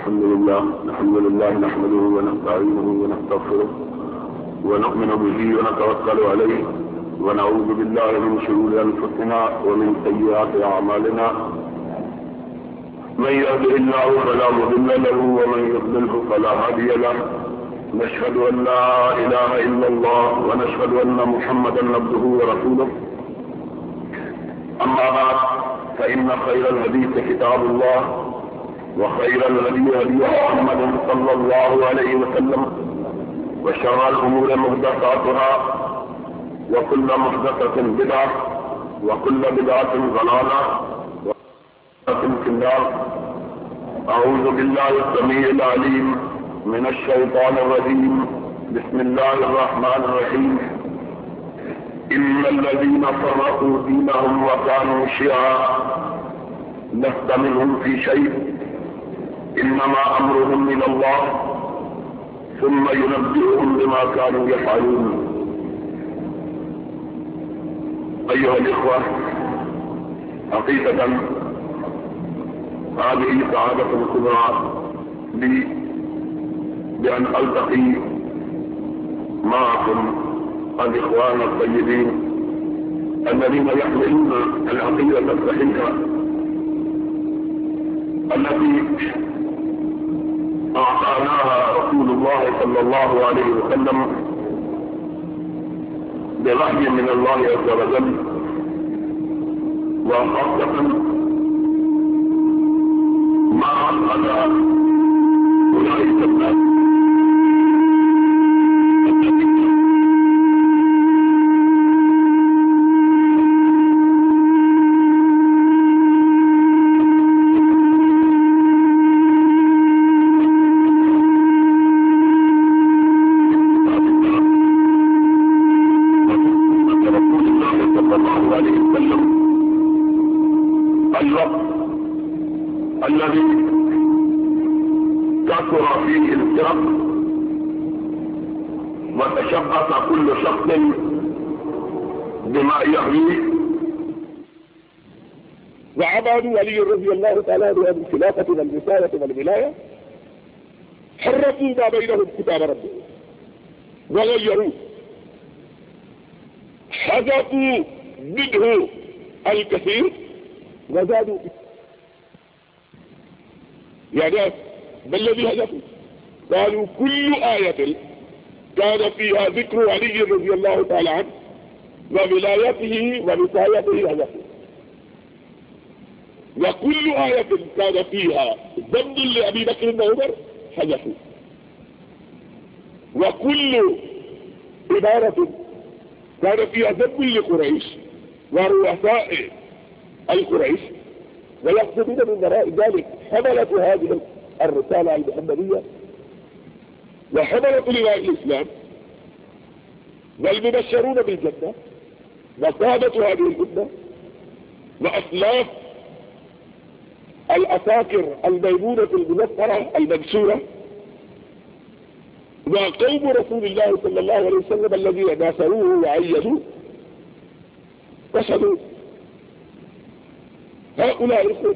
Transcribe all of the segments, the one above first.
الحمد لله نحمده ونستعينه ونستغفره ونؤمن به ونتوكل عليه ونعوذ بالله من شرور أنفسنا ومن سيئات أعمالنا. من يهده الله فلا مضل له ومن يضلله فلا هادي له. نشهد أن لا إله إلا الله ونشهد أن محمدا عبده ورسوله. أما بعد فإن خير الحديث كتاب الله وخير الهدي هدي محمد صلى الله عليه وسلم وشر الأمور محدثاتها وكل محدثة بدعة وكل بدعة ضلالة وكل في النار. أعوذ بالله السميع العليم من الشيطان الرجيم. بسم الله الرحمن الرحيم. إن الذين فرقوا دينهم وكانوا شيعا لست منهم في شيء إنما أمرهم من الله ثم ينبئهم بما كانوا يفعلون. أيها الإخوة، حقيقة هذه سعادة كبرى لي بأن ألتقي معكم الإخوان الطيبين الذين يحملون العقيدة الصحيحة التي أعطاناها رسول الله صلى الله عليه وسلم بوحي من الله عز وجل، وخاصة ما عقد أولئك الناس الذي كثر فيه الفرق وتشبث كل شخص بما يهويه. وعبادوا علي رضي الله تعالى بهذه الخلافة والرسالة والولاية، حرفوا ما بينهم كتاب ربهم وغيروه، حذفوا منه الكثير وزادوا. يعني ما الذي هدفوا؟ قالوا كل آية كان فيها ذكر علي رضي الله تعالى عنه وولايته ورسالته هدفوا، وكل آية كان فيها ذم لأبي بكر وعمر هدفوا، وكل عبارة كان فيها ذم لقريش ورؤساء القريش ويقصدون من وراء ذلك حملة هذه الرسالة المحمدية وحملة لواء الإسلام والمبشرون بالجنة وقادة هذه الأمة وأسلاف الأساكر الميمونة المنصرة المنشورة وقوم رسول الله صلى الله عليه وسلم الذين ناصروه وعيدوه وشهدوا. هؤلاء الخلق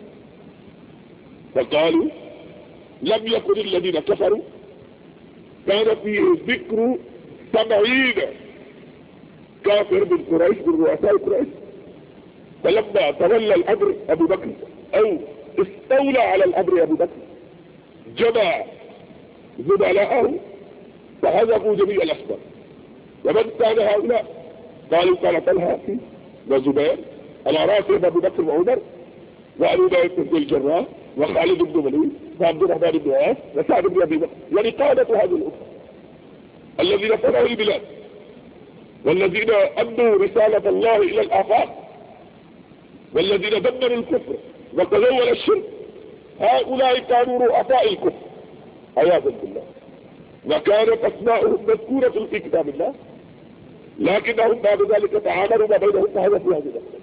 فقالوا لم يكن الذين كفروا كان فيه ذكر 70 كافر من قريش من رؤساء قريش، فلما تولى الأمر أبو بكر أو استولى على الأمر أبو بكر جمع زملاءه فحذفوا جميع الأخبار. ومن كان هؤلاء؟ قالوا كان طلحة وزبير على رأسهم أبو بكر وعمر وأبو بكر بن الجراح وخالد بن الوليد وعبد الرحمن بن عوف وسعد بن أبي بكر، يعني قادة هذه الأمة الذين فتحوا البلاد والذين أدوا رسالة الله إلى الآفاق والذين دمروا الكفر وتزول الشرك. هؤلاء كانوا رؤساء الكفر عياذا بالله، وكانت أسماؤهم مذكورة في كتاب الله، لكنهم بعد ذلك تعاملوا ما بينهم فهدفوا هذه الأمة.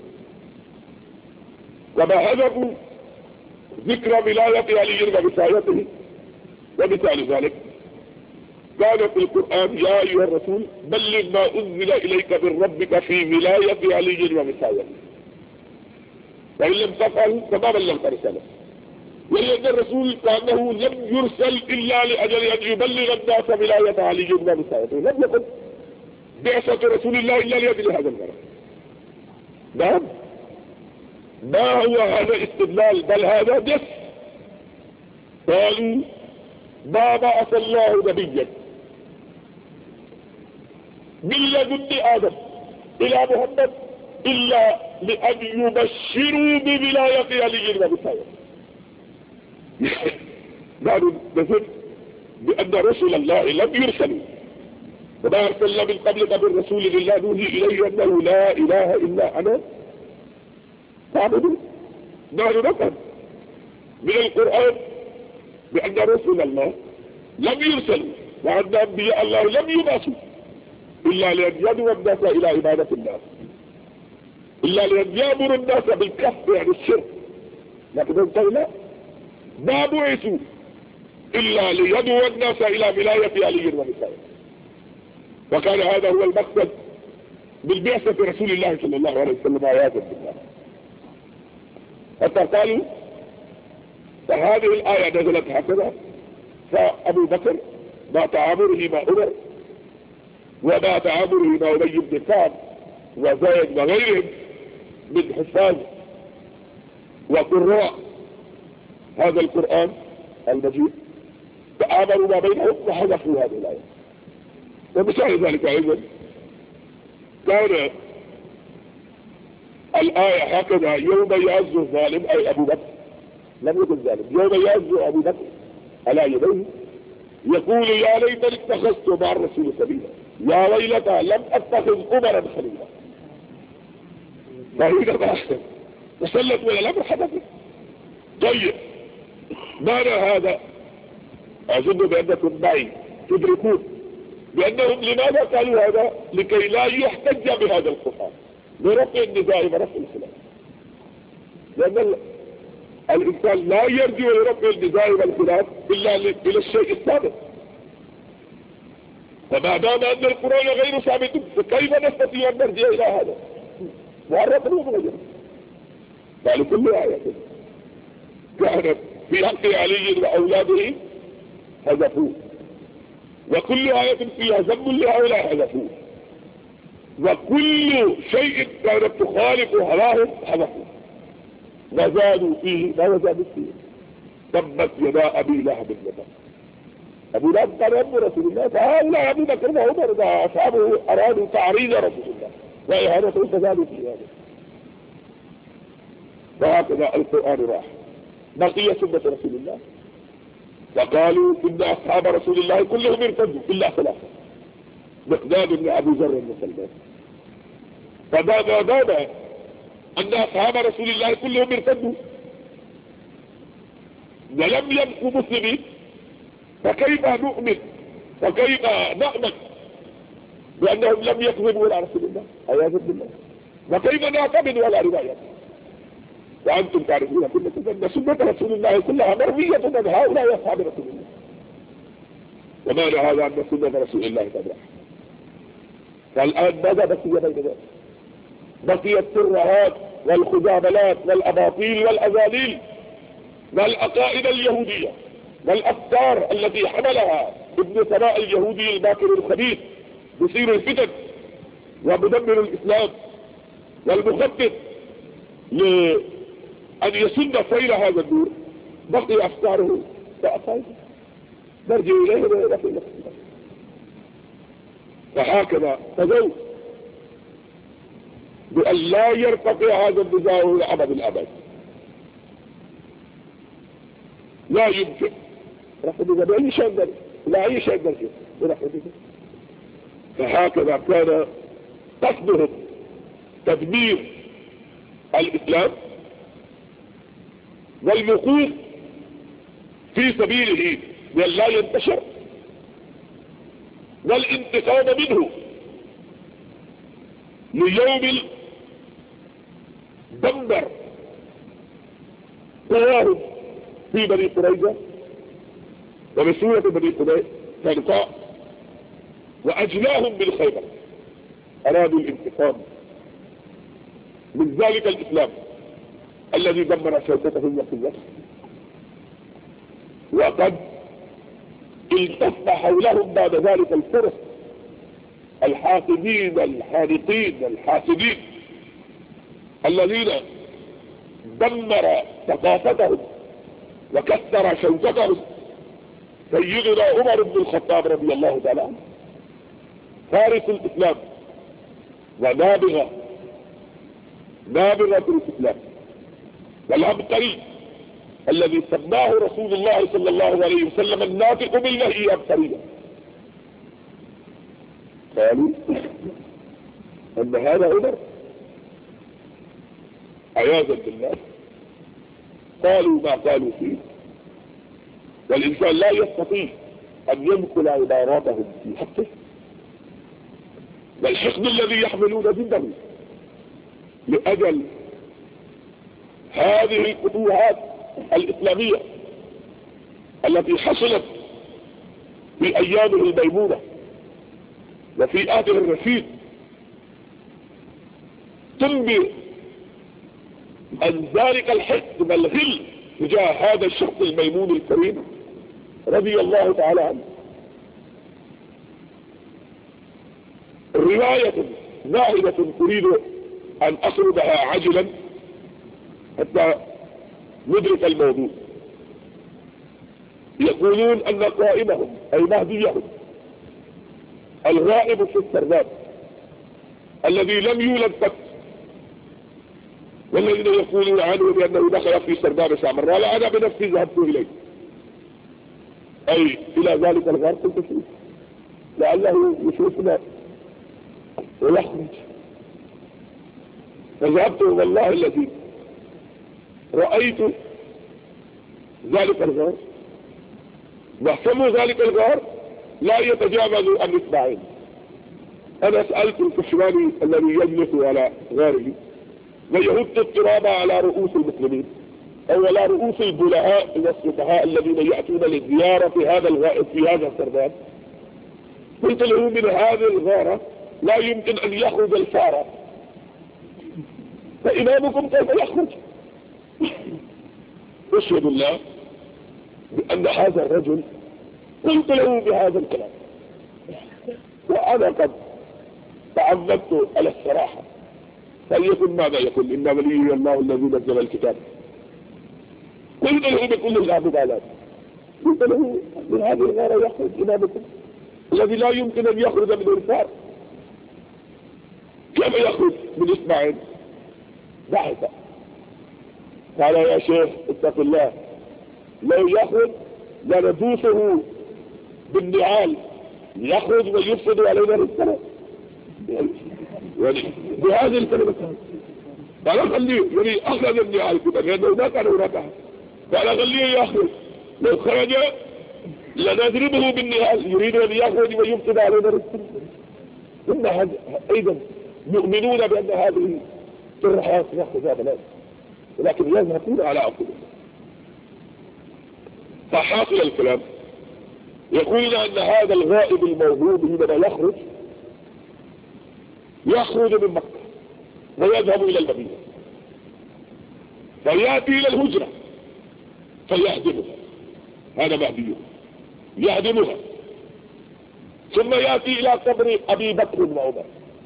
وما هدفوا ذكر ولاية علي ورسالته. ومثال ذلك قال في القرآن يا أيها الرسول بلغ ما أنزل إليك من ربك في ولاية علي ورسالته، فإن لم تفعل فما بلغت رسالته. ولأن الرسول كأنه لم يرسل إلا لأجل أن يبلغ الناس ولاية علي بن أبي طالب، لم يكن بعثة رسول الله إلا لأجل هذا الغرض. نعم، ما هو هذا استدلال، بل هذا دس. قالوا ما بعث الله نبيا من لدن آدم إلى محمد إلا لأن يبشروا بولاية علي بن أبي طالب. نحن نظن بأن رسل الله لم يرسلوا، وما أرسلنا من قبلك من رسول إلا نوحي إليه أنه لا إله إلا أنا فاعبدون. نحن نفهم من القرآن بأن رسل الله لم يرسلوا، وأن أنبياء الله لم يبعثوا إلا لأن يدعو الناس إلى عبادة الله، إلا لأن يأمر الناس بالكف يعني الشرك. لكن انتهينا ما بعثوا إلا ليدعو الناس إلى ولاية علي بن أبي طالب. وكان هذا هو المقصد بالبعثة رسول الله صلى الله عليه وسلم آيات بالله. حتى قالوا فهذه الآية نزلت هكذا، فأبو بكر ما تعامله مع عمر وما تعامله مع أبي بن كعب وزيد وغيرهم من حفاظ وقراء هذا القرآن المجيد، فآمنوا ما بينهم وحذفوا هذه الآية. ومثال ذلك أيضا كان الآية هكذا يوم يعز الظالم أي أبو بكر، لم يكن ظالم، يوم يعز أبو بكر على يديه يقول يا ليتني اتخذت مع الرسول سبيلا يا ويلتى لم اتخذ عمرا خليلا. فحينما وصلت ولا الأمر حدثت. طيب معنى هذا أظن بأنكم معي تدركون بأنهم لماذا قالوا هذا؟ لكي لا يحتج بهذا القرآن لرفع النزاع ورفع الخلاف، لأن الإنسان لا يرجع لرفع النزاع والخلاف إلا إلى الشيء الثابت. فما دام أن القرآن غير ثابت فكيف نستطيع أن نرجع إلى هذا؟ معرفا ومغيرا. فلكل آية كانت في حق علي وأولاده حذفوه، وكل آية فيها ذم لهؤلاء حذفوه، وكل شيء كانت تخالف هواهم حذفوه وزادوا فيه ما وزادوا فيه. تبت يدا أبي لهب وتب. أبو لهب كان ابن رسول الله، فهؤلاء أبو بكر وعمر أصحابه أرادوا تعريض رسول الله وإهانته فزادوا في هذا. وهكذا القرآن راح بقي سنة رسول الله، وقالوا إن أصحاب رسول الله كلهم ارتدوا إلا ثلاثة، مقداد بن أبي ذر وسلمان. فما دام أن أصحاب رسول الله كلهم ارتدوا ولم يبقوا مسلمين فكيف نؤمن وكيف نأمن بأنهم لم يكذبوا على رسول الله عياذا بالله؟ وكيف نعتمد على روايته؟ وأنتم تعرفون كلكم أن سنة رسول الله كلها مروية من هؤلاء أصحاب رسول الله. ومعنى هذا أن سنة رسول الله تبرح. فالآن ماذا بقي بين ذلك؟ بقي الترهات والخزعبلات والأباطيل والأذاليل والعقائد اليهودية والأفكار التي حملها ابن سباء اليهودي الباكر الخبيث يثير الفتن ومدمر الإسلام والمخطط لأن يسد سير هذا النور. بقي أفكاره فأصائده نرجع إليه ونحن نفسه. وهكذا تزوج بأن لا يرتقي هذا النزاع إلى أبد الأبد، لا يمكن رفض بأي شيء ذلك، لا أي شيء ذلك ورفض. فهكذا كان قصدهم تدمير الإسلام والوقوف في سبيله بأن لا ينتشر والانتقام منه ليوم دمر قواهم في بني قريظة وبسورة بني قينقاع وأجلاهم بالخيبر. أرادوا الانتقام من ذلك الإسلام الذي دمر شوكته وقوته وقد التف حولهم بعد ذلك الفرس الحاقدين الحارقين الحاسدين الذين دمر ثقافتهم وكسر شوكتهم سيدنا عمر بن الخطاب رضي الله تعالى عنه فارس الإسلام ونابغة الإسلام والعبقري الذي سماه رسول الله صلى الله عليه وسلم الناطق بالوحي عبقريا. قالوا أن هذا عمر عياذا بالله، قالوا ما قالوا فيه، والإنسان لا يستطيع أن ينقل عباراتهم في حقه، والحقد الذي يحملون ضده لأجل هذه الفتوحات الإسلامية التي حصلت في أيامه الميمونة وفي عهده الرشيد، تنبئ أن ذلك الحقد والغل تجاه هذا الشخص الميمون الكريم رضي الله تعالى عنه. رواية واحدة أريد أن أسردها عجلا حتى ندرك الموضوع. يقولون أن قائمهم أي مهديهم الغائب في السرداب الذي لم يولد قط، والذين يقولون عنه بأنه دخل في سرداب سامراء، أنا بنفسي ذهبت إليه، أي إلى ذلك الغار، قلت شوف لعله يشوفنا ويخرج، فذهبت والله الذي رأيت ذلك الغار، وسموا ذلك الغار لا يتجاوز عن إصبعين. أنا سألت الكشواني الذي يجلس على غاره ويهد التراب على رؤوس المسلمين أو على رؤوس البلهاء والسفهاء الذين يأتون للزيارة في هذا الغائب في هذا السرداب، قلت له من هذه الغارة لا يمكن أن يخرج الفار، فإمامكم كيف يخرج؟ أشهد الله بأن هذا الرجل قلت له بهذا الكلام، وأنا قد تعذبت على الصراحة، فليكن ماذا يقول إن ولي الله الذي نزل الكتاب. قلت له بكل العبادات، قلت له من هذه الغارة يخرج إمامكم الذي لا يمكن أن يخرج من الفار، كيف يخرج من إسماعيل؟ ضحك قال يا شيخ اتق الله، لو يخرج لندوسه بالنعال يخرج ويفسد علينا السنة، يعني بهذه الكلمة قال خليه، يعني أخذ النعال كده لأنه ما كان هناك، قال خليه يخرج، لو خرج لنضربه بالنعال، يريد أن يخرج ويفسد علينا السنة. إن هذا أيضا يؤمنون بأن هذه الرحات يأخذ هذا الآن، ولكن يذهبون على عقولهم. فحاصل الكلام يقولون أن هذا الغائب الموجود عندما يخرج من مكة ويذهب إلى المدينة فيأتي إلى الهجرة فيهدمها، هذا مهديه يهدمها، ثم يأتي إلى قبر أبي بكر وعمر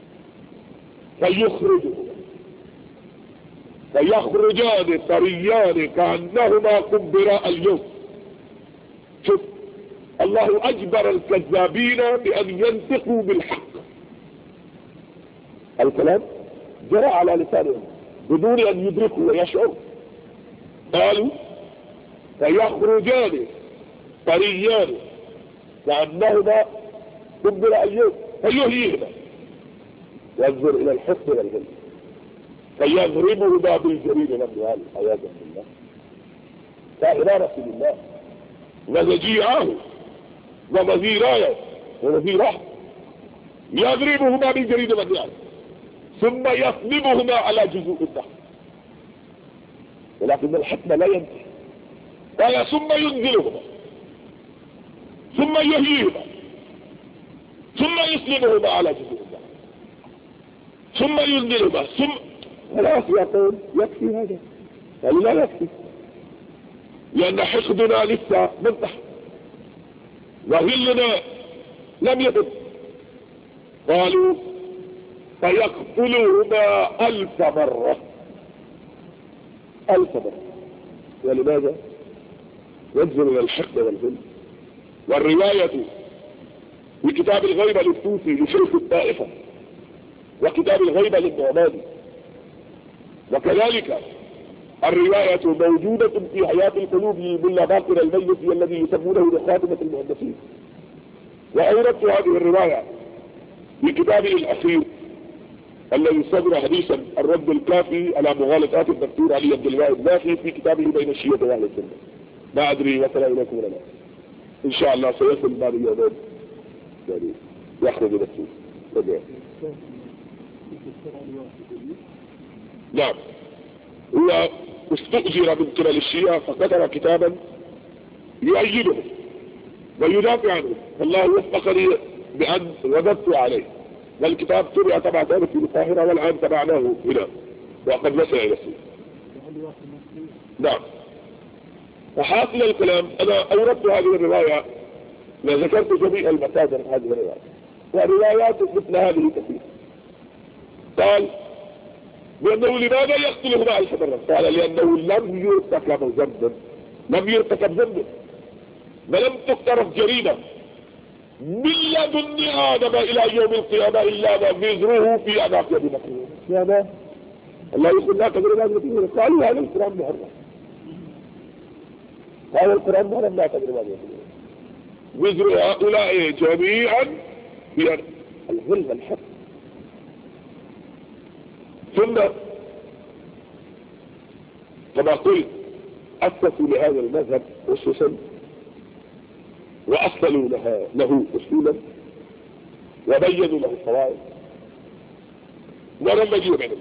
فيخرجان طريان كأنهما قبرا اليوم. شوف الله أجبر الكذابين بأن ينطقوا بالحق، الكلام جرى على لسانهم بدون أن يدركوا ويشعروا. قالوا فيخرجان طريان كأنهما قبرا اليوم فيهيهما، ينظر إلى الحق والغل فيضربهما بالجريد والنعال عياذا بالله. فإلى رسول الله وزجيعاه ووزيراه يضربهما بالجريد والنعال ثم يصلبهما على جزوء النخل، ولكن الحكم لا ينتهي، قال ثم ينزلهما ثم يهيهما ثم يصلبهما على جزوء النخل ثم ينزلهما ثم خلاص يقول يكفي هذا، قال لا يكفي، لأن حقدنا لسه من تحت وهلنا لم يتب. قالوا فيقتلهما 1000 مرة. 1000 مرة. ولماذا؟ يجزم من الحقد والذل. والرواية في كتاب الغيبة للتوسي لشيخ الطائفة، وكتاب الغيبة للنعماني، وكذلك الرواية موجودة في حياة القلوب لملا باقر الميت الذي يسمونه بخاتمة المهندسين. وأوردت هذه الرواية في كتابه الأخير الذي صدر حديثا الرد الكافي على مغالطات الدكتور علي عبد الواحد الباقي في كتابه بين الشيعة وأهل السنة. ما أدري وصل إليكم ولا لا. إن شاء الله سيصل بعد يومين يعني يخرج نفسه. نعم. هو استؤجر من قبل الشيعة فكتب كتابا يؤيده ويدافع عنه، فالله وفقني بأن رددت عليه، والكتاب طبع طبعا ثالث في القاهرة والآن تبعناه هنا وقد وصل إلى السوق. نعم. وحاصل الكلام أنا أوردت هذه الرواية وذكرت جميع المصادر هذه الرواية، وروايات مثل هذه كثير. قال بأنه لماذا يقتلهما 1000 مرة؟ قال لأنه لم يرتكب ذنب ولم تقترف جريمة من لدن آدم إلى يوم القيامة إلا وزره في أعناق يد مكروه. ماذا؟ الله يقول لا تقرب هذه الكلمة. قالوا هذا القرآن محرم. هذا القرآن محرم لا تقرب هذه الكلمة. وزر هؤلاء جميعا في الظلم والحق. ثم كما قلت أسسوا لهذا المذهب أسسا وأصلوا له أصولا وبينوا له القواعد ورمجوا بين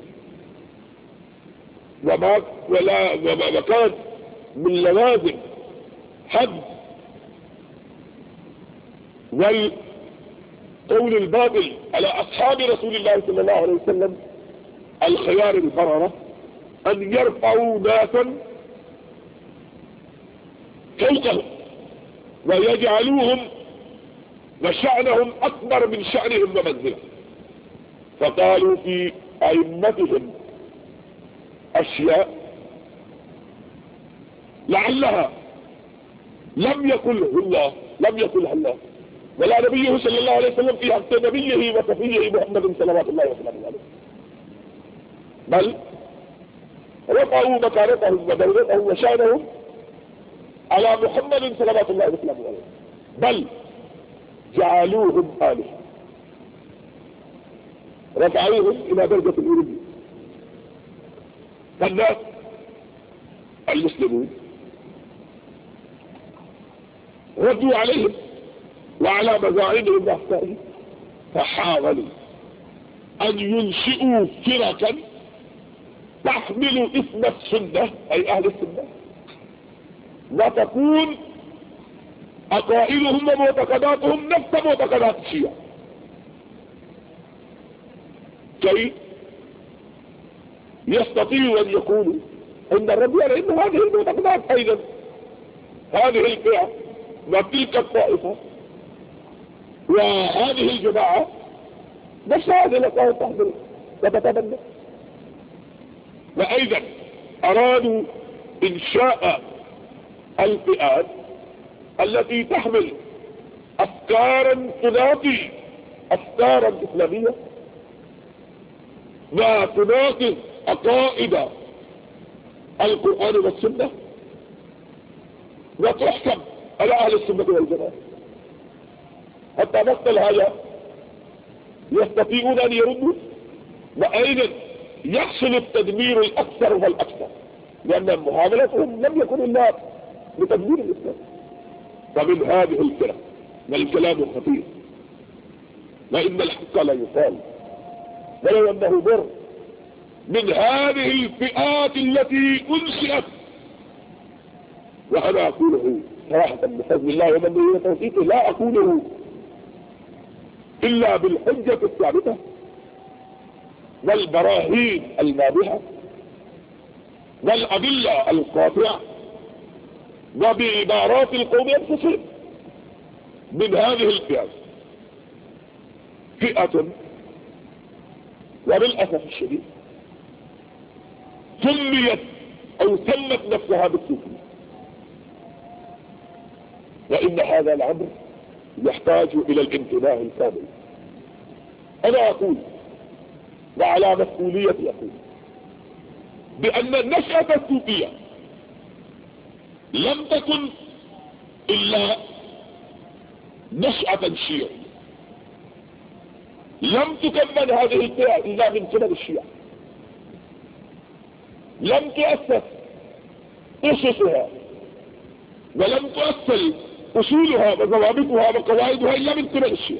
الناس وكان من لوازم حد والقول الباطل على أصحاب رسول الله صلى الله عليه وسلم الخيار البررة أن يرفعوا ناسا فوقهم ويجعلوهم وشأنهم أكبر من شأنهم ومنزلة. فقالوا في أئمتهم أشياء لعلها لم يقلها الله ولا نبيه صلى الله عليه وسلم في حق نبيه وصفيه محمد صلوات الله وسلامه عليه، بل رفعوا مكانتهم ودولتهم وشأنهم على محمد صلوات الله وسلامه عليه، بل جعلوهم آلهة، رفعوهم إلى درجة الألوهية. فالناس المسلمون ردوا عليهم وعلى مزاعمهم وأحسائهم، فحاولوا أن ينشئوا فرقا تحمل اسم السنة أي أهل السنة، وتكون عقائدهم ومعتقداتهم نفس معتقدات الشيعة، كي يستطيعوا أن يقولوا إن الرب على إن هذه المعتقدات أيضا هذه الفئة وتلك الطائفة وهذه الجماعة نفس هذه الأقوال تحمل وتتبنى. وأيضا أرادوا إنشاء الفئات التي تحمل أفكارا تناقض أفكارا إسلامية وتناقض عقائد القرآن والسنة وتحكم على أهل السنة والجماعة، حتى نقل هذا يستطيعون أن يردوا، وأيضا يحصل التدمير الأكثر فالأكثر، لأن محاولتهم لم يكن إلا لتدمير الإسلام. فمن هذه الفرق والكلام خطير، وإن الحق لا يقال ولو أنه ضر، من هذه الفئات التي أنشئت، وأنا أقوله صراحة بفضل الله ومن توفيقه لا أقوله إلا بالحجة الثابتة والبراهين الماضحة والأدلة القاطعة وبعبارات القوم أنفسهم من هذه الفئات فئة، وللأسف الشديد سميت أو سمت نفسها بالصوفية، وإن هذا الأمر يحتاج إلى الانتباه الكامل. أنا أقول وعلى مسؤولية أقول بأن نشأة الصوفية لم تكن إلا نشأة شيعية، لم تكمل هذه الفئة إلا من قبل الشيعة، لم تؤسس أسسها ولم تؤسس أصولها وضوابطها وقواعدها إلا من قبل الشيعة.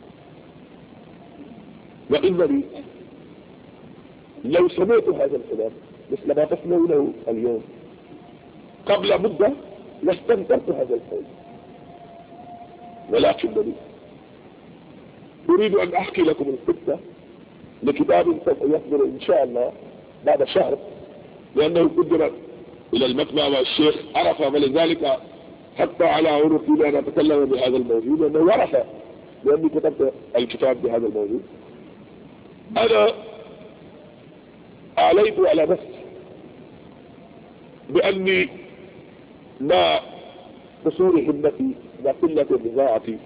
وإنني لو سمعت هذا الكلام مثل ما تسمعونه اليوم قبل مدة لاستنكرت هذا القول، ولكنني أريد أن أحكي لكم القصة لكتاب سوف يصدر إن شاء الله بعد شهر، لأنه قدم إلى المطبع والشيخ عرف، ولذلك حتى على عنقي لأن أتكلم بهذا الموضوع لأنه عرف لأني كتبت الكتاب بهذا الموضوع. أنا أعليت على نفسي بأني مع قصور همتي وقلة بضاعتي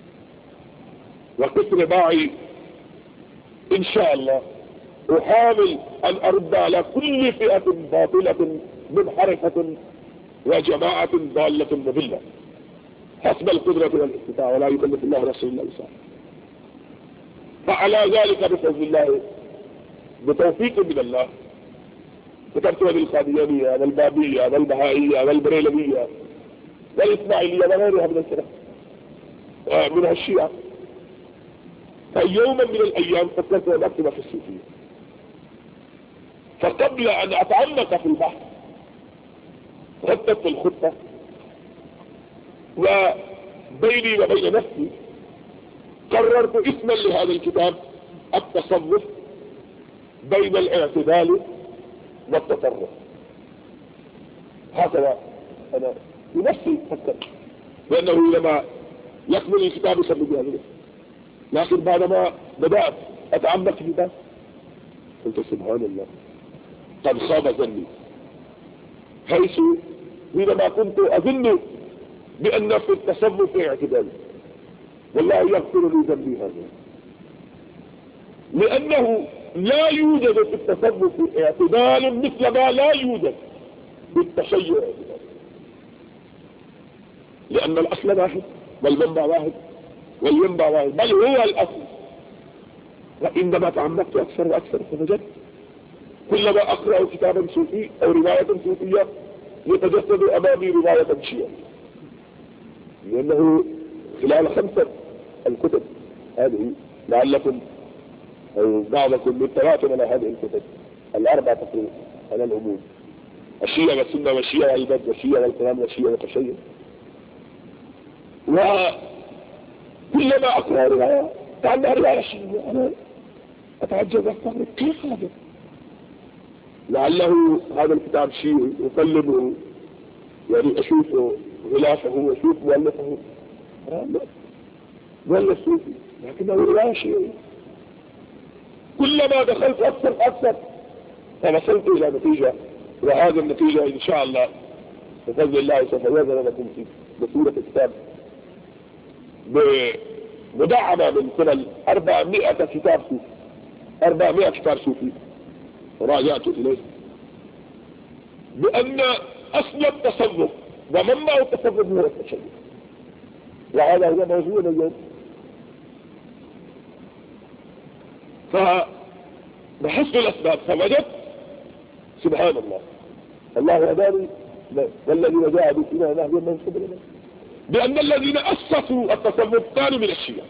وكثر معي إن شاء الله أحاول أن أرد على كل فئة باطلة منحرفة وجماعة ضالة مضلة حسب القدرة والاستطاعة، ولا يكلف الله نفسا إلا وسعها. فعلى ذلك بفضل الله بتوفيق من الله كتبت بالقاديانية والبابية والبهائية والبريلوية والإسماعيلية وغيرها من الفرق من الشيعة. فيوما من الأيام فكرت أن أكتب في الصوفية، فقبل أن أتعمق في البحث رتبت الخطة وبيني وبين نفسي قررت اسما لهذا الكتاب: التصرف بين الاعتدال والتطرف. هكذا أنا بنفسي فكرت، لأنه لما يكمل الكتاب يسمي بهذا الاسم. لكن بعدما بدأت أتعمق في ذلك قلت سبحان الله قد خاب ظني، حيث حينما كنت أظن بأن في التصرف اعتدال، والله يغفر لي ذنبي هذا، لأنه لا يوجد في التصرف اعتدال مثل ما لا يوجد في التشيع اعتدال، لأن الأصل واحد والمنبع واحد والينبع واحد، بل هو الأصل. وإنما تعمقت أكثر وأكثر فوجدت كلما أقرأ كتابا صوفي أو رواية صوفية يتجسد أمامي رواية شيعية، لأنه خلال 5 الكتب هذه لعلكم أو بعضكم متواطن على هذه الكتب 4 تقريبا على العموم: الشيعة والسنة والشيعة والبدء والشيعة والقرآن والشيعة والتشيع. وكلما أقرأ رواية كأنها رواية شيعية أنا أتعجب وأستغرب كيف هذا؟ لعله هذا الكتاب شيعي يقلبه، يعني أشوفه غلافه وأشوف مؤلفه مؤلف صوفي لكنه رواية شيعية. كلما دخلت أكثر فوصلت إلى نتيجة، وهذه النتيجة إن شاء الله بفضل الله سوف يظهر لكم في بصورة الكتاب بمدعمة من قبل 400 كتاب صوفي، 400 كتاب صوفي راجعت إليه، بأن أصل التصرف ومنبع التصرف هو التشيع، وهذا هو موضوع اليوم. فبحسب الأسباب فوجدت سبحان الله الله هداني والذين جاءوا بنا نهدي من سبلنا، بأن الذين أسسوا التصرف كانوا من الشيعة،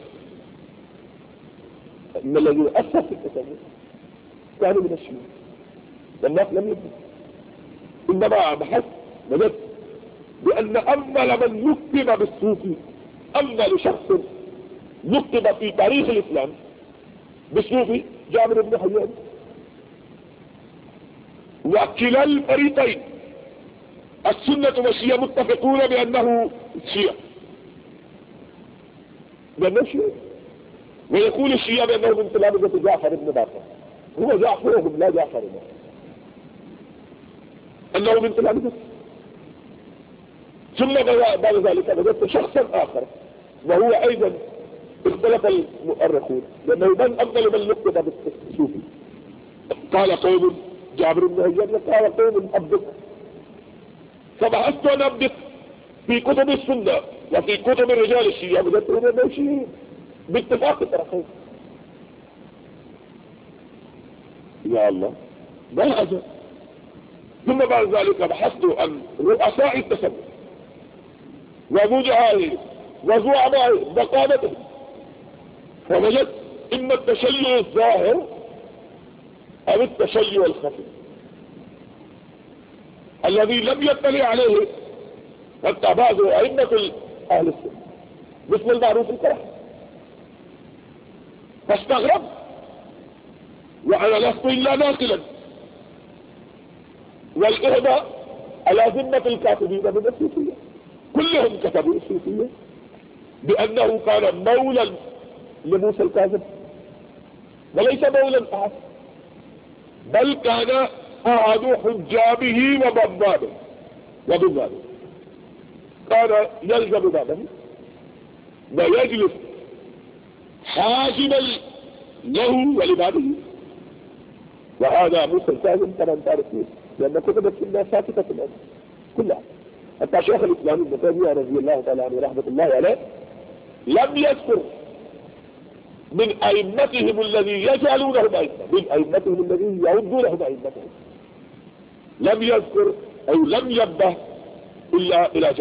أن الذين أسسوا التصرف كانوا من الشيعة، والناس لم يبدو. إنما بحث وجدت بأن أول من نكب بالصوفي، أول شخص نكب في تاريخ الإسلام بالصوفي جابر بن حيان، وكلا الفريقين السنة والشيعة متفقون بأنه شيعة، بأنه شيعة. ويقول الشيعة بأنه من تلامذة جعفر بن باقر، هو جعفرهم لا جعفرنا، أنه من تلامذة. ثم بعد ذلك وجدت شخصا آخر، وهو أيضا اختلف المؤرخون لأنه من أفضل من يقتدى بالصوفي. قال قوم جابر بن هيان وقال قوم أبدك، فبحثت أن أبدك في كتب السنة وفي كتب الرجال الشيعة وجدتهم أنه شيعي باتفاق الطرفين. يا الله ما العجب. ثم بعد ذلك بحثت عن رؤساء التصوف ووجهائهم وزعمائهم وقادتهم، فوجدت إما التشيع الظاهر أو التشيع الخفي الذي لم يطلع عليه حتى بعض أئمة أهل السنة مثل المعروف الكرخي. فاستغرب وأنا لست إلا ناقلا، والإهدى على ذمة الكاتبين من الصوفية كلهم كتبوا الصوفية بأنه كان مولا لموسى الكاظم، وليس مولا أحد، بل كان أحد حجابه وضبابه كان يلزم بابه ويجلس حاجبا له ولبابه. وهذا موسى الكاظم كما تعرفون لأن كتب السنة ساكتة الآن كلها. حتى شيخ الإسلام ابن تيمية رضي الله تعالى عنه رحمة الله عليه لم يذكر من أئمتهم الذي يجعلونهم أئمة، من أئمتهم الذي يعدونهم أئمتهم، لم يذكر أو لم ينبه إلا إلى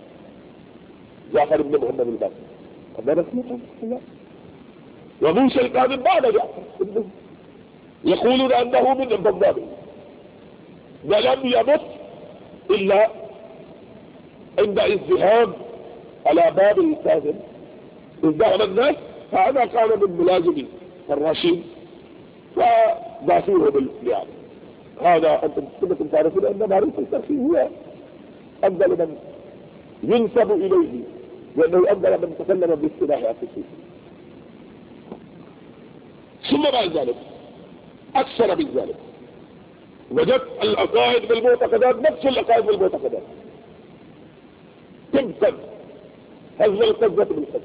جعفر بن محمد الباقر. أما رسول الله وموسى الكاظم بعد جعفر يقولون أنه من ضبابه، ولم يمت إلا عند ازدهام على باب الكاظم ازدهم الناس، فهذا كان من ملازمي الرشيد فباسوه باللعب. هذا أنتم كلكم تعرفون أن معروف الكرخي هو أفضل من ينسب إليه، وأنه أفضل من تكلم باصطلاح الصوفية. ثم بعد ذلك أكثر من ذلك وجدت العقائد بالمعتقدات نفس العقائد بالمعتقدات تبقى هذا القذة بالقذة.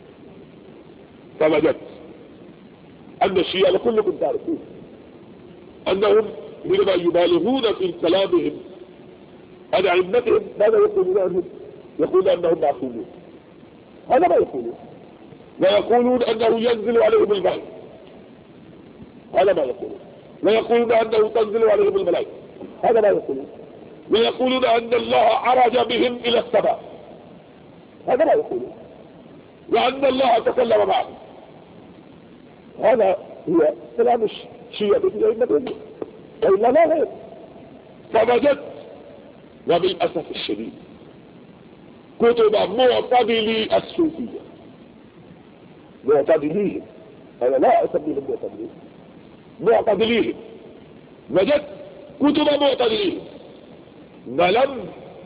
فوجدت أن الشيعة كلكم تعرفون أنهم حينما يبالغون في كلامهم عن أئمتهم ماذا يقولون عنهم؟ يقولون أنهم معصومون، هذا ما يقولون. ويقولون أنه ينزل عليهم الوحي، هذا ما يقولون. ويقولون أنه تنزل عليهم الملائكة، هذا ما يقولون. ويقولون أن الله عرج بهم إلى السماء، هذا ما يقولون. وأن الله تكلم معهم، هذا هو كلام الشيعة في أئمتهم وإلا لا غير. فوجدت وبالأسف الشديد كتب معتدلي الصوفية، معتدليهم، أنا لا أسميهم معتدلين، معتدليهم. وجدت كتب معتدليهم ولم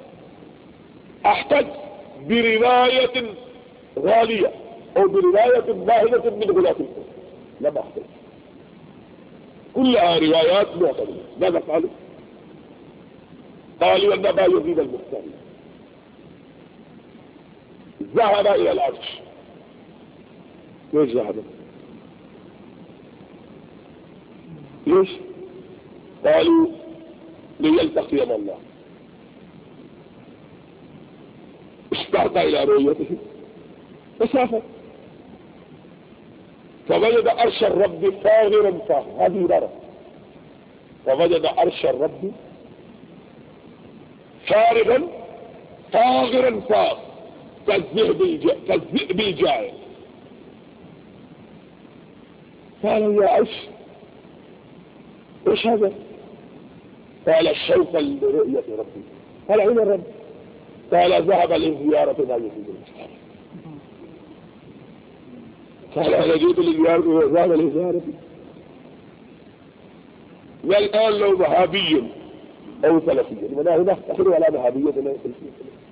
أحتج برواية غالية أو برواية واحدة من غلاة الكتب، لم أحتج، كلها روايات معتدلة. ماذا قالوا؟ قالوا أن أبا يزيد البختري ذهب إلى العرش. ليش ذهب؟ ليش؟ قالوا ليلتقي مع الله، اشتاق إلى رؤيته فسافر، فوجد عرش الرب فاغرا فاغرا، هذه عبارة، فوجد عرش الرب فارغا فاغرا فاغ كالذئب الجائع. قال يا عرش ايش هذا؟ قال الشوق لرؤية ربي. قال اين الرب؟ قال ذهب لزيارة ما يزيد الإسلام. قال انا جيت لزيارته وذهب لزيارتي. والآن لو وهابي أو سلفيا، ولا نفتخر ولا نهابية ولا سلفية.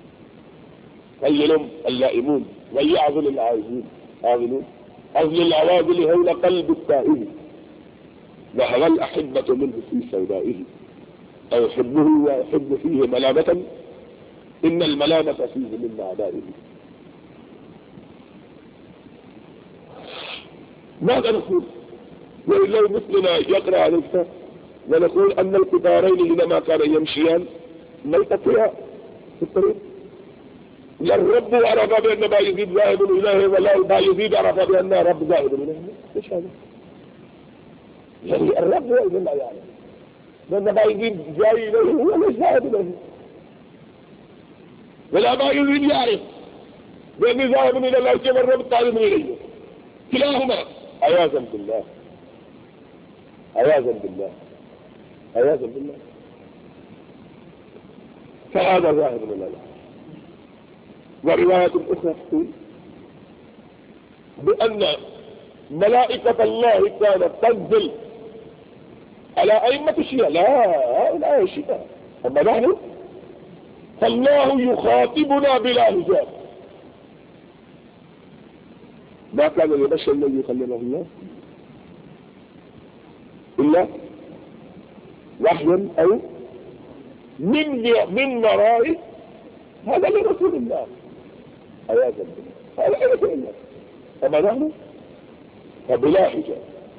خيلهم اللائمون ويعظل العاجلون عاظلون عظل العواذل هول قلب التائه، وهوى الأحبة منه في سودائه، أو يحبه ويحب فيه ملامة، إن الملامة فيه من أعدائه. ماذا نقول؟ وإلا مثلنا يقرأ هذا الكتاب ونقول أن القطارين حينما كان يمشيان ما يلتقيا في الطريق. لا الرب عرف بأن بايزيد ذاهب إليه، ولا بايزيد عرف بأن رب ذاهب إليه. ايش هذا؟ يعني الرب هو إذن لا يعلم بأن بايزيد جاي إليه هو ليس ذاهب إليه، ولا بايزيد يعرف بأن ذاهب إلى الله كما الرب طالب إليه. كلاهما عياذا بالله عياذا بالله عياذا بالله. فهذا ذاهب إلى الله. ورواية أخرى تقول بأن ملائكة الله كانت تنزل على أئمة الشيعة، لا هؤلاء الشيعة، أما نحن فالله يخاطبنا بلا حجاب. ما كان لبشر الذي يكلمه الله إلا وحيا أو من وراء، هذا لرسول الله عياذا بالله، هذا لرسول الله. أما نحن فبلا حجاب،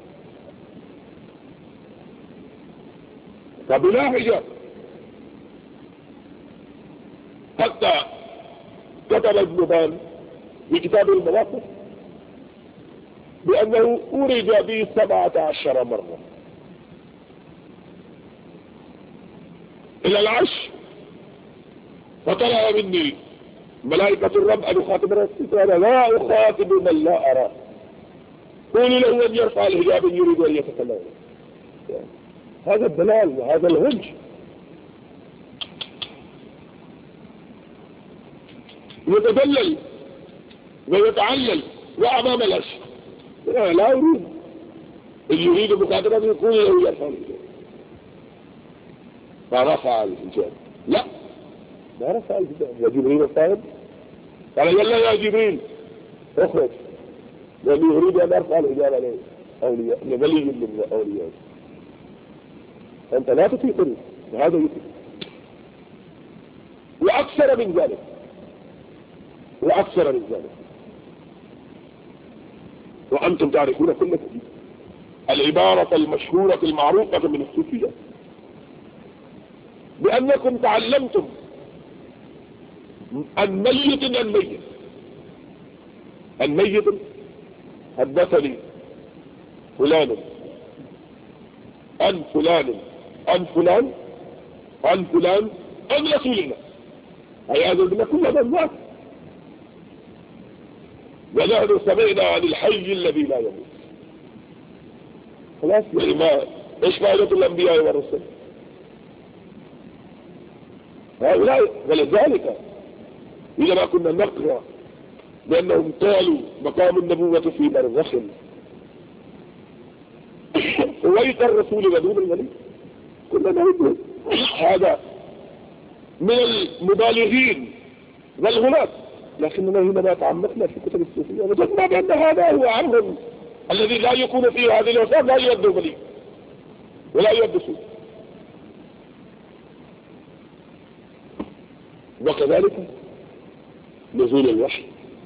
فبلا حجاب. حتى كتب ابن بان في كتاب المواقف بأنه أورد به 17 مرة إلى العرش، فطلب مني ملائكة الرب أن أخاطب رسولي، أنا لا أخاطب من لا أراه، قولوا له أن يرفع الحجاب إن يريد أن يتكلم. هذا الدلال وهذا الهج. يتدلل ويتعلل وأمام الأشياء. لا أريد إن يريد مخاطبة يقول له يرفع الحجاب، فرفع الحجاب. لا ما رفع الحجاب. وجبريل الطالب قال يلا يا جبريل اخرج، لأنه يريد أن يرفع الحجاب عليه أولياء لولي من أولياء. أنت لا تطيقني وهذا يطيق. وأكثر من ذلك وأكثر من ذلك. وأنتم تعرفون كل العبارة المشهورة المعروفة من الصوفية بأنكم تعلمتم الميت الميت حدثني فلان عن فلان عن فلان عن فلان عن رسول الله، عياذا بالله كل من مات. ونحن سمعنا عن الحي الذي لا يموت. خلاص يعني ما ايش فائدة الأنبياء والرسل هؤلاء؟ ولذلك إذا ما كنا نقرأ بأنهم قالوا مقام النبوة في برزخ فويت الرسول ودون الولي، كنا نقول هذا من المبالغين والغلاة. لكننا هنا تعمقنا في كتب الصوفية وجدنا بأن هذا هو أمر الذي لا يكون فيه هذه الوصف، لا يبدو ولي ولا يبدو سوء. وكذلك نزول الوحي،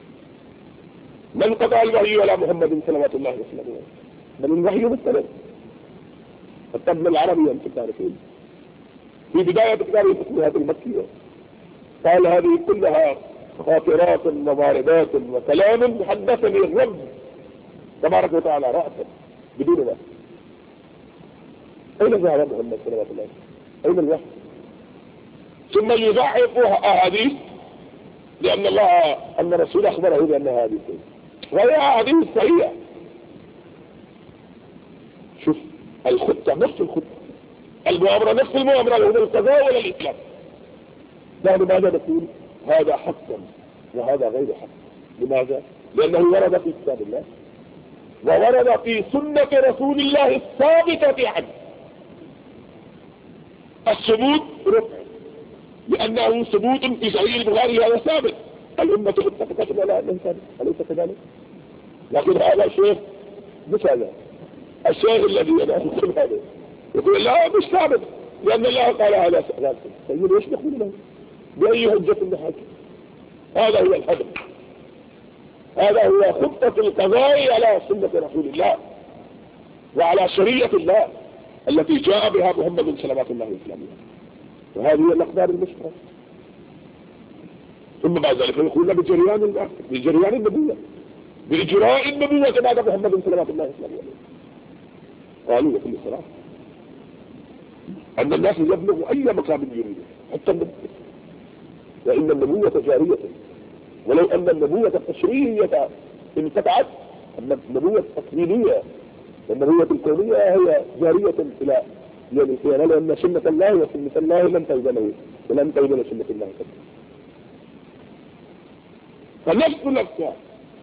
من قطع الوحي ولا محمد صلوات الله وسلامه عليه، بل الوحي مستمر. الطب العربي أنتم تعرفون في بداية كتاب الفتوحات المكية قال هذه كلها خاطرات ومواردات وكلام حدثني الرب تبارك وتعالى رأسا بدون وحي. أين ذهب محمد صلوات الله؟ أين الوحي؟ ثم يضعف أحاديث لأن أن الرسول أخبره بأن هذه وهي أحاديث صحيحة. شوف الخطة نفس الخطة، المؤامرة نفس المؤامرة، وهو القضاء ولا الإسلام. نحن ماذا نقول؟ هذا حقا وهذا غير حق. لماذا؟ لأنه ورد في كتاب الله وورد في سنة رسول الله الثابتة عنه الثبوت رفع، لأنه ثبوت في صحيح البخاري هذا ثابت، الأمة اتفقت على أنه ثابت، أليس كذلك؟ لكن هذا الشيخ مش هذا الشيخ الذي يقول هذا يقول لا مش ثابت، لأن الله قال هذا ثابت. طيب ايش نقول له؟ بأي هجة الحاكم؟ هذا هو الحدث، هذا هو خطة القضاء على سنة رسول الله وعلى شريعة الله التي جاء بها محمد صلوات الله وسلامه، وهذه هي الأقدار المشتركة. ثم بعد ذلك يقول بجريان النبوة، بإجراء النبوة بعد محمد صلوات الله وسلامه. قالوا بكل صراحة أن الناس يبلغوا أي مقام يريده حتى النبوة، وإن النبوة جارية، ولو أن النبوة التشريعية انقطعت، أما النبوة التكوينية والنبوة الكونية هي جارية إلى يوم القيامة، لأن سنة الله وسنة الله لم تبدل ولم تبدل سنة الله كذلك. فنفس الأفكار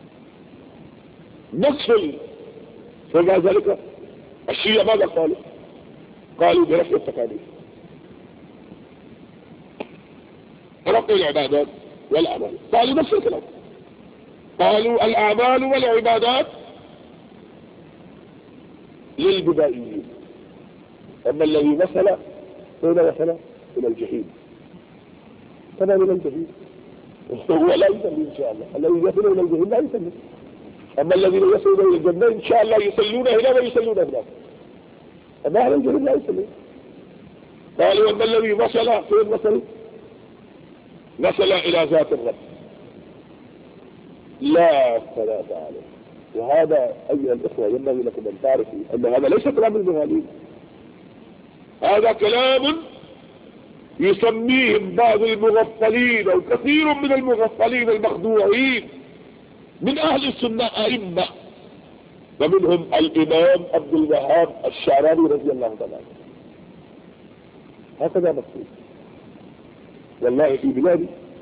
فبعد ذلك الشيعة ماذا قالوا؟ قالوا برفع التكاليف، رفع العبادات والأعمال. قالوا نفس الكلام، قالوا الأعمال والعبادات للبدائيين، أما الذي وصل إلى الجحيم فما من الجحيم هو لا يسلم إن شاء الله، الذي يصل إلى الجحيم لا يسلم، أما الذين يصلون إلى الجنة إن شاء الله يصلون هنا ويصلون هناك، أما أهل الجحيم لا يسلم. قالوا أما الذي وصل فين وصل إلى ذات الرب لا صلاة عليه. وهذا أيها الإخوة ينبغي لكم أن تعرفوا أن هذا ليس كلام المغالين، هذا كلام يسميهم بعض المغفلين أو كثير من المغفلين المخدوعين من أهل السنة أئمة، ومنهم الإمام عبد الوهاب الشعراني رضي الله تعالى عنه. هكذا مكتوب والله في بلادي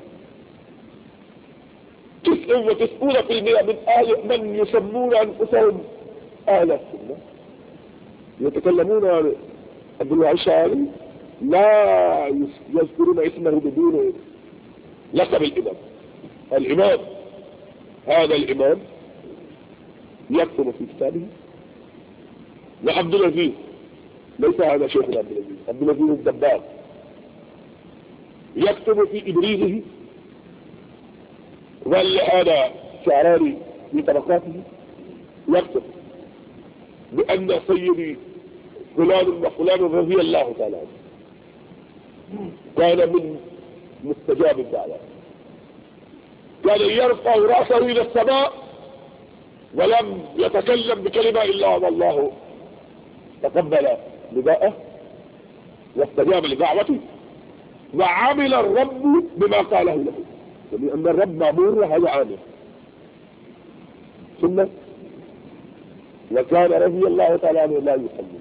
99% من أهل من يسمون أنفسهم أهل السنة يتكلمون عن عبد الوهاب الشعراني لا يذكرون اسمه بدون لقب الإمام. هذا الإمام يكتب في كتابه وعبد العزيز، ليس هذا شيخ عبد العزيز، عبد العزيز الدباغ، يكتب في إبريزه، وهذا شعراني في طبقاته يكتب بأن سيدي فلان وفلان رضي الله تعالى عنه كان من مستجاب الدعوة، كان يرفع رأسه إلى السماء ولم يتكلم بكلمة إلا والله تقبل نداءه واستجاب لدعوته، وعمل الرب بما قاله له، لأن الرب مأمور وهذا عامل. ثم وكان رضي الله تعالى عنه لا يصلي،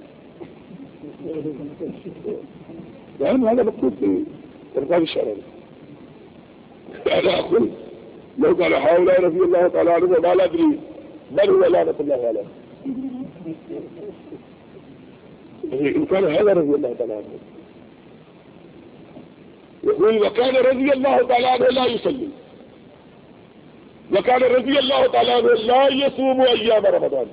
لأن هذا مكتوب في كتاب الشعراني. أنا أقول لو كان هؤلاء رضي الله تعالى عنه ما لا أدري من هو لعنة الله عليه، إن كان هذا رضي الله تعالى عنه يقول وكان رضي الله تعالى عنه لا يصلي، وكان رضي الله تعالى عنه لا يصوم أيام رمضان،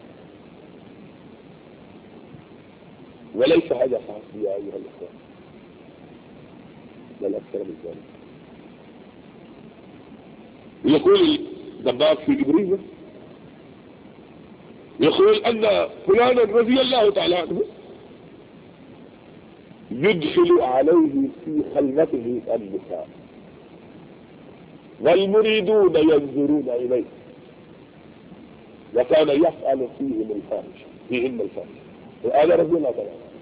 وليس هذا صحيح يا أيها الأخوة، بل أكثر من ذلك. يقول الدباغ في إبريزه، يقول أن فلانا رضي الله تعالى عنه يدخل عليه في خلوته النساء والمريدون ينظرون إليه، وكان يفعل فيهن الفاحشة. وهذا رضي الله تعالى عنه.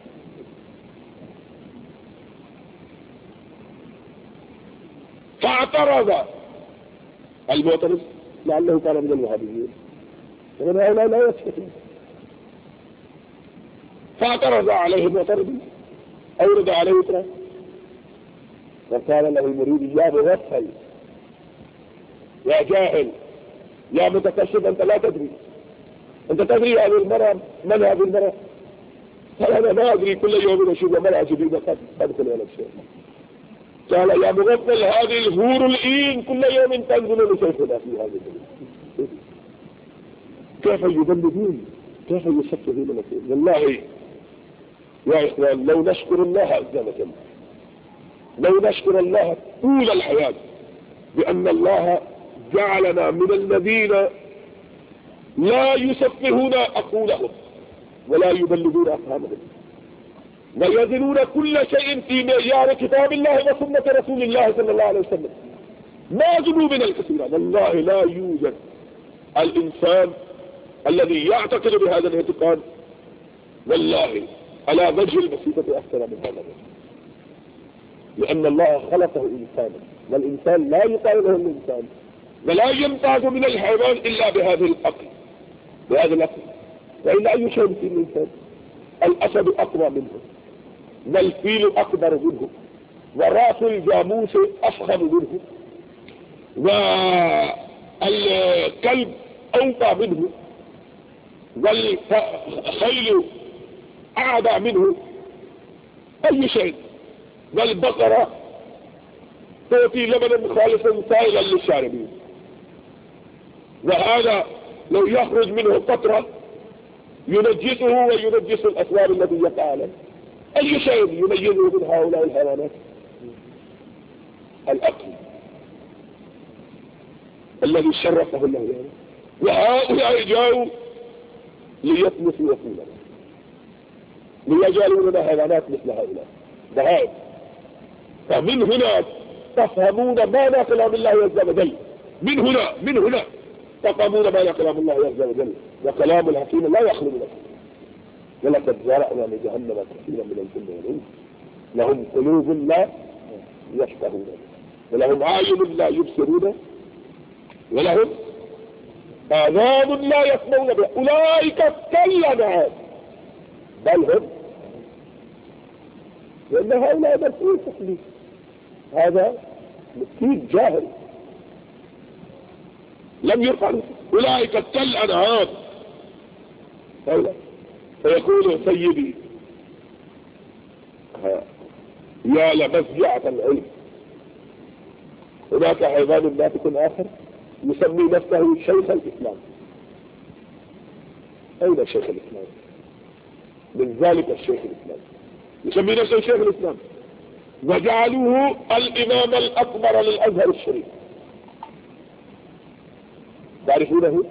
فاعترض المعترض لعله كان من الوهابيين، ومن هؤلاء لا يسكتون، فاعترض عليه المعترض، أورد عليه إطراء، وقال له المريد يا مغفل يا جاهل يا متكشف، أنت لا تدري، أنت تدري هذه المرأة من هذه المرأة؟ قال أنا ما أدري كل يوم أشوف مرأة جديدة قد أدخل إلى الشيخ. قال يا مغفل هذه الهور الإين كل يوم تنزل لشيخنا في هذه الدنيا. كيف يبلدون، كيف يسفهون المسيح. والله يا إخوان لو نشكر الله عز وجل، لو نشكر الله طول الحياة بأن الله جعلنا من الذين لا يسفهون عقولهم ولا يبلغون أفهامهم ويزنون كل شيء في معيار كتاب الله وسنة رسول الله صلى الله عليه وسلم ما ذنوبنا الكثيرة. والله لا يوجد الإنسان الذي يعتقد بهذا الاعتقاد والله على وجه البسيطة أكثر من هذا الرجل، لأن الله خلقه إنسانا والإنسان لا يقال له الإنسان ولا يمتاز من الحيوان إلا بهذا العقل، بهذا العقل. وإلا أي شيء في الإنسان؟ الأسد أقوى منه والفيل أكبر منه وراس الجاموس أفخم منه والكلب أوفى منه والخيل أعدى منه أي شيء، والبقرة تعطي لبنا خالصا سائلا للشاربين، وهذا لو يخرج منه قطرة ينجسه وينجس الأسوار الذي يقع عليه. أي شيء يميزه من هؤلاء الحيوانات؟ الأكل الذي شرفه الله يعني. وهؤلاء جاءوا ليطمسوا وصولنا، ليجعلوا لنا حيوانات مثل هؤلاء بهائم. فمن هنا تفهمون معنى كلام الله عز وجل، من هنا تفهمون معنى كلام الله عز وجل. وكلام الحكيم لا يخلو من الحكيم. ولقد زرعنا لجهنم كثيرا من الجن والانس لهم قلوب لا يفقهون ولهم اعين لا يبصرون ولهم آذان لا يسمعون بها اولئك كالأنعام بل هم، لأن هؤلاء مسؤول تكليف. هذا مسكين جاهل لم يرفع أولئك كالأنعام. فيقول سيدي يا لمزجعة العلم، هناك حيوان ناطق آخر يسمي نفسه شيخ الإسلام. أين شيخ الإسلام؟ من ذلك الشيخ الإسلام يسمي نفسه شيخ الإسلام، وجعلوه الإمام الأكبر للأزهر الشريف. تعرفونه؟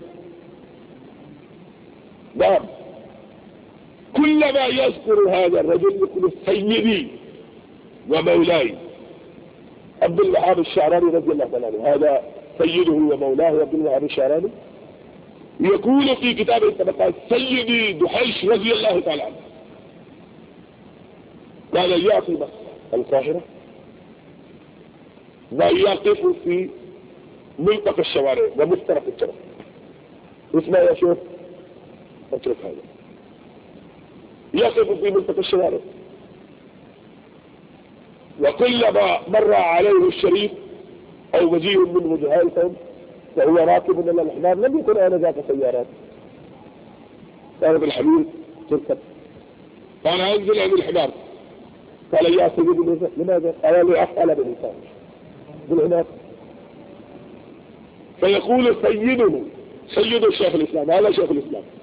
نعم. كلما يذكر هذا الرجل يقول سيدي ومولاي. عبد الوهاب الشعراني رضي الله عنه هذا سيده ومولاه. عبد الوهاب الشعراني يقول في كتابه الطبقات سيدي دحيش رضي الله تعالى عنه كان يأتي القاهرة ويقف في ملتقى الشوارع ومفترق الشرف. اسمع يا شيخ اترك هذا. يقف في ملتقى الشوارع وكلما مر عليه الشريف او وجيه من وجهاء القوم وهو راكب الى الحمار، لم يكن آنذاك سيارات، كانت الحمير تركب. قال انزل عن الحمار. قال يا سيدي لماذا؟ قال لي افعل بالإنسان بالعناق. فيقول سيده سيد الشيخ الإسلام، هذا شيخ الإسلام